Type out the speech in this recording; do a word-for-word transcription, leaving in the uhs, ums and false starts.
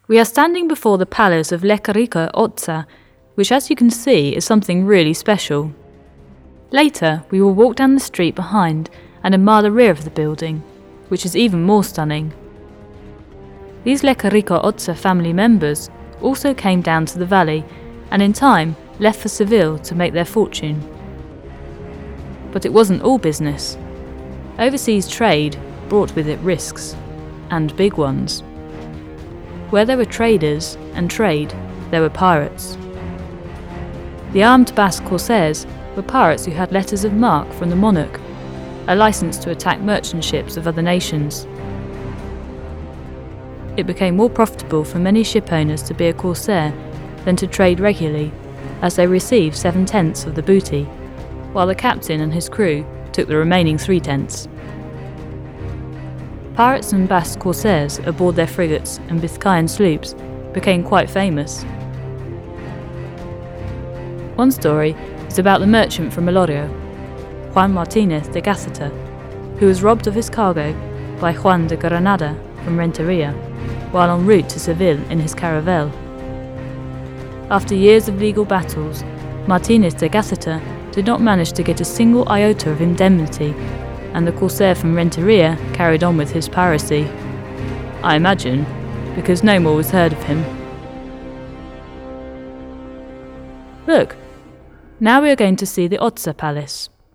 We are standing before the palace of Lekariko Otsa, which as you can see is something really special. Later, we will walk down the street behind and admire the rear of the building, which is even more stunning. These Lekariko Otsa family members also came down to the valley and in time left for Seville to make their fortune. But it wasn't all business. Overseas trade brought with it risks, and big ones. Where there were traders and trade, there were pirates. The armed Basque corsairs were pirates who had letters of marque from the monarch, a license to attack merchant ships of other nations. It became more profitable for many shipowners to be a corsair than to trade regularly, as they received seven-tenths of the booty, while the captain and his crew took the remaining three-tenths. Pirates and Basque corsairs aboard their frigates and Biscayan sloops became quite famous. One story is about the merchant from Melorio, Juan Martinez de Gaceta, who was robbed of his cargo by Juan de Granada from Renteria, while en route to Seville in his caravel. After years of legal battles, Martinez de Gaceta did not manage to get a single iota of indemnity, and the corsair from Renteria carried on with his piracy. I imagine, because no more was heard of him. Look, now we are going to see the Otsa Palace.